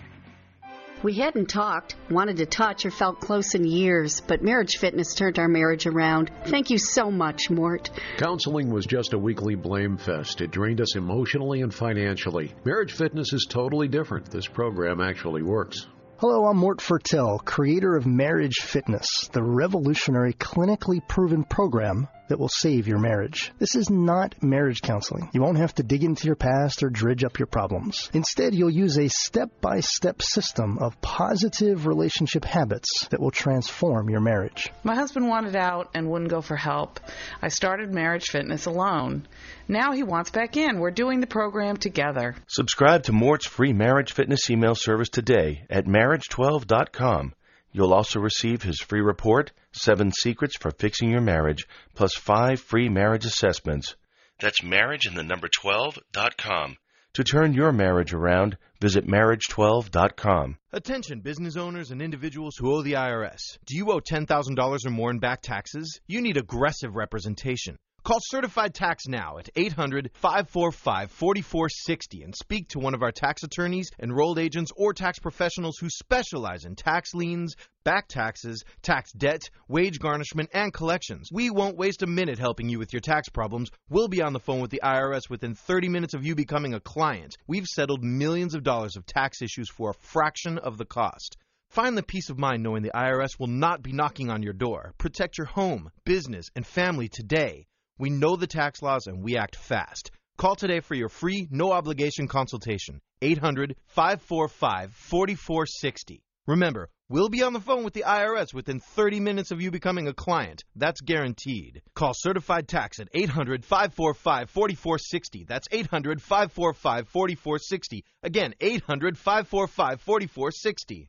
We hadn't talked, wanted to touch, or felt close in years, but Marriage Fitness turned our marriage around. Thank you so much, Mort. Counseling was just a weekly blame fest. It drained us emotionally and financially. Marriage Fitness is totally different. This program actually works. Hello, I'm Mort Fertel, creator of Marriage Fitness, the revolutionary clinically proven program that will save your marriage. This is not marriage counseling. You won't have to dig into your past or dredge up your problems. Instead, you'll use a step-by-step system of positive relationship habits that will transform your marriage. My husband wanted out and wouldn't go for help. I started Marriage Fitness alone. Now he wants back in. We're doing the program together. Subscribe to Mort's free Marriage Fitness email service today at marriage twelve dot com. You'll also receive his free report, Seven Secrets for Fixing Your Marriage, plus five free marriage assessments. That's marriage and the number twelve dot com. To turn your marriage around, visit marriage twelve dot com. Attention business owners and individuals who owe the I R S. Do you owe ten thousand dollars or more in back taxes? You need aggressive representation. Call Certified Tax now at eight hundred, five four five, four four six zero and speak to one of our tax attorneys, enrolled agents, or tax professionals who specialize in tax liens, back taxes, tax debt, wage garnishment, and collections. We won't waste a minute helping you with your tax problems. We'll be on the phone with the I R S within thirty minutes of you becoming a client. We've settled millions of dollars of tax issues for a fraction of the cost. Find the peace of mind knowing the I R S will not be knocking on your door. Protect your home, business, and family today. We know the tax laws and we act fast. Call today for your free, no-obligation consultation. eight hundred, five four five, four four six zero. Remember, we'll be on the phone with the I R S within thirty minutes of you becoming a client. That's guaranteed. Call Certified Tax at eight hundred, five four five, four four six zero. That's eight hundred, five four five, four four six zero. Again, eight hundred, five four five, four four six zero.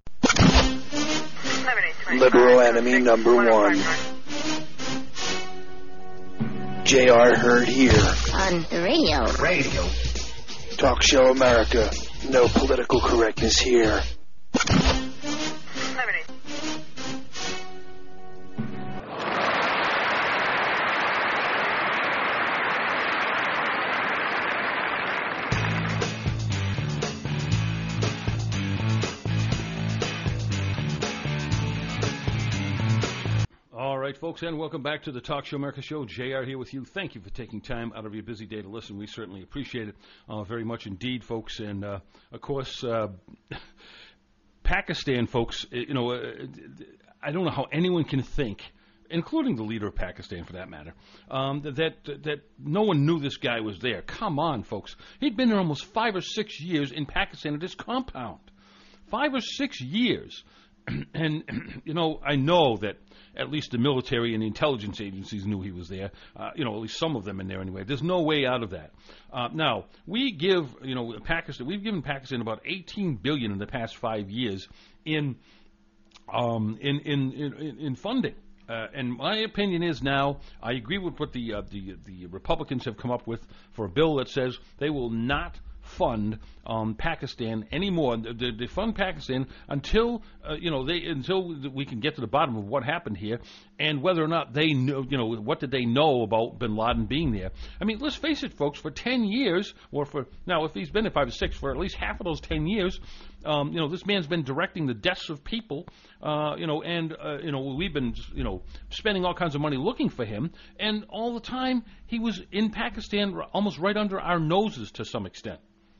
Liberal enemy number one. J R heard here. On the radio. Radio. Talk Show America. No political correctness here. All right, folks, and welcome back to the Talk Show America Show. J R here with you. Thank you for taking time out of your busy day to listen. We certainly appreciate it uh, very much indeed, folks. And, uh, of course, uh, Pakistan, folks, you know, uh, I don't know how anyone can think, including the leader of Pakistan for that matter, um, that, that that no one knew this guy was there. Come on, folks. He'd been there almost five or six years in Pakistan at his compound. Five or six years. And, you know, I know that at least the military and the intelligence agencies knew he was there. Uh, you know, at least some of them in there anyway. There's no way out of that. Uh, now, we give, you know, Pakistan, we've given Pakistan about eighteen billion dollars in the past five years in, um, in, in, in, in funding. Uh, and my opinion is now, I agree with what the, uh, the, the Republicans have come up with for a bill that says they will not fund um, Pakistan anymore. They, they fund Pakistan until uh, you know they until we can get to the bottom of what happened here and whether or not they know. You know, what did they know about Bin Laden being there? I mean, let's face it, folks. For ten years, or for now, if he's been there five or six, for at least half of those ten years, um, you know, this man's been directing the deaths of people. Uh, you know, and uh, you know, we've been you know spending all kinds of money looking for him, and all the time he was in Pakistan, almost right under our noses to some extent.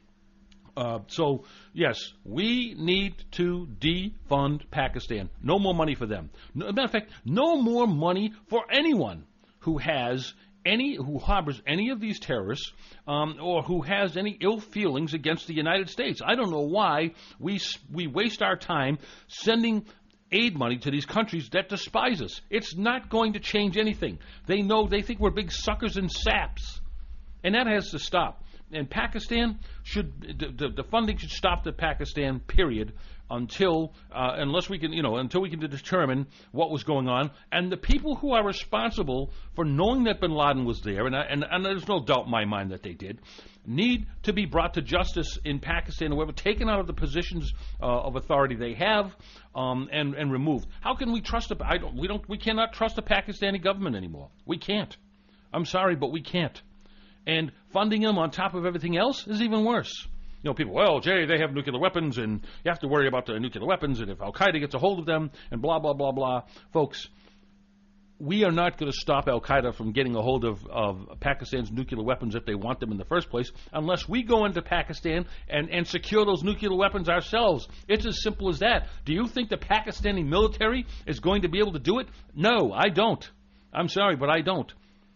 Uh, so, yes, we need to defund Pakistan. No more money for them. No, matter of fact, no more money for anyone who has any, who harbors any of these terrorists um, or who has any ill feelings against the United States. I don't know why we we waste our time sending aid money to these countries that despise us. It's not going to change anything. They know, they think we're big suckers and saps. And that has to stop. And Pakistan should, the, the funding should stop to Pakistan, period, until, uh, unless we can, you know, until we can determine what was going on. And the people who are responsible for knowing that Bin Laden was there, and, and, and there's no doubt in my mind that they did, need to be brought to justice in Pakistan, or whatever, taken out of the positions uh, of authority they have, um, and, and removed. How can we trust a, I don't, we don't, we cannot trust the Pakistani government anymore. We can't. I'm sorry, but we can't. And funding them on top of everything else is even worse. You know, people, well, Jay, they have nuclear weapons, and you have to worry about the nuclear weapons, and if Al-Qaeda gets a hold of them, and blah, blah, blah, blah. Folks, we are not going to stop Al-Qaeda from getting a hold of, of Pakistan's nuclear weapons if they want them in the first place, unless we go into Pakistan and, and secure those nuclear weapons ourselves. It's as simple as that. Do you think the Pakistani military is going to be able to do it? No, I don't. I'm sorry, but I don't.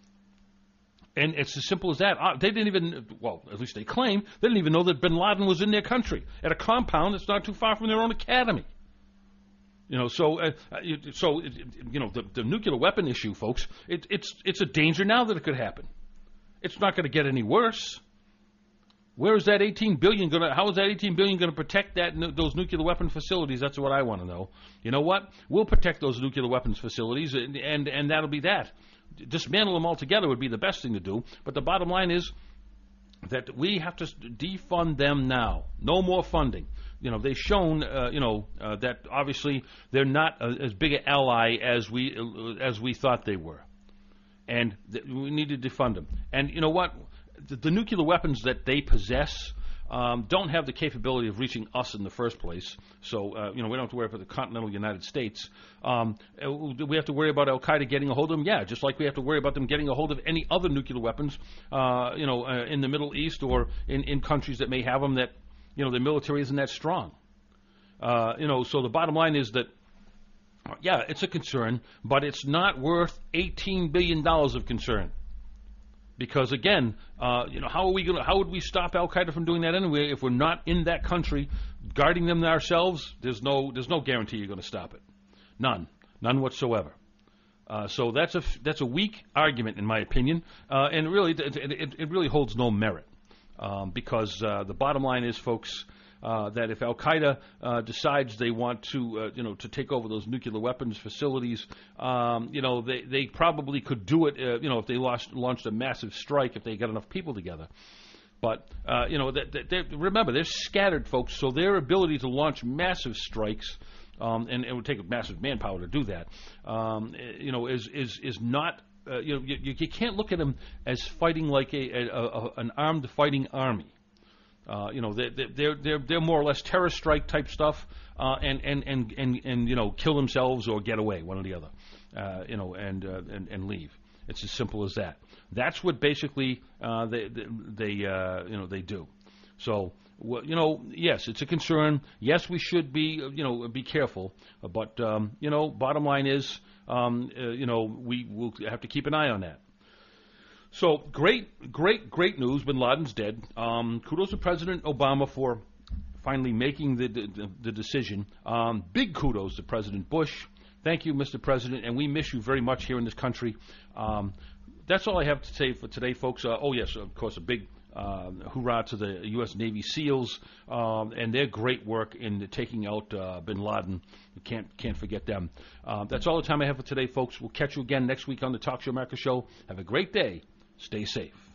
And it's as simple as that. Uh, they didn't even, well, at least they claim, they didn't even know that Bin Laden was in their country at a compound that's not too far from their own academy. You know, so, uh, so you know, the, the nuclear weapon issue, folks, it, it's it's a danger now that it could happen. It's not going to get any worse. Where is that eighteen billion dollars going to, how is that eighteen billion dollars going to protect that those nuclear weapon facilities? That's what I want to know. You know what? We'll protect those nuclear weapons facilities, and, and, and that'll be that. Dismantle them altogether would be the best thing to do. But the bottom line is that we have to defund them now. No more funding. You know, they've shown, uh, you know, uh, that obviously they're not a, as big an ally as we uh, as we thought they were, and th- we need to defund them. And you know what? The, the nuclear weapons that they possess um, don't have the capability of reaching us in the first place. So, uh, you know, we don't have to worry about the continental United States. Um, we have to worry about Al-Qaeda getting a hold of them? Yeah, just like we have to worry about them getting a hold of any other nuclear weapons, uh, you know, uh, in the Middle East or in, in countries that may have them that, you know, the military isn't that strong. Uh, you know, so the bottom line is that, yeah, it's a concern, but it's not worth eighteen billion dollars of concern. Because again, uh, you know, how are we going? How would we stop Al Qaeda from doing that anyway if we're not in that country, guarding them ourselves? There's no, there's no guarantee you're going to stop it, none, none whatsoever. Uh, so that's a that's a weak argument in my opinion, uh, and really, it, it, it really holds no merit, um, because uh, the bottom line is, folks, uh, that if Al Qaeda uh, decides they want to, uh, you know, to take over those nuclear weapons facilities, um, you know, they they probably could do it, uh, you know, if they launched, launched a massive strike, if they got enough people together. But, uh, you know, they, they, remember, they're scattered, folks, so their ability to launch massive strikes, um, and it would take massive manpower to do that, um, you know, is, is, is not, uh, you know, you, you can't look at them as fighting like a, a, a an armed fighting army. Uh, you know, they're, they're, they're, they're more or less terror strike type stuff, uh, and, and, and, and, and, you know, kill themselves or get away, one or the other, uh, you know, and, uh, and, and leave. It's as simple as that. That's what basically uh, they they uh, you know they do. So well, you know, yes, it's a concern. Yes, we should be you know be careful. But um, you know, bottom line is um, uh, you know we will have to keep an eye on that. So great, great, great news. Bin Laden's dead. Um, kudos to President Obama for finally making the the, the decision. Um, big kudos to President Bush. Thank you, Mister President, and we miss you very much here in this country. Um, that's all I have to say for today, folks. Uh, oh, yes, of course, a big uh, hoorah to the U S Navy SEALs um, and their great work in taking out uh, Bin Laden. You can't can't forget them. Uh, that's all the time I have for today, folks. We'll catch you again next week on the Talk Show America Show. Have a great day. Stay safe.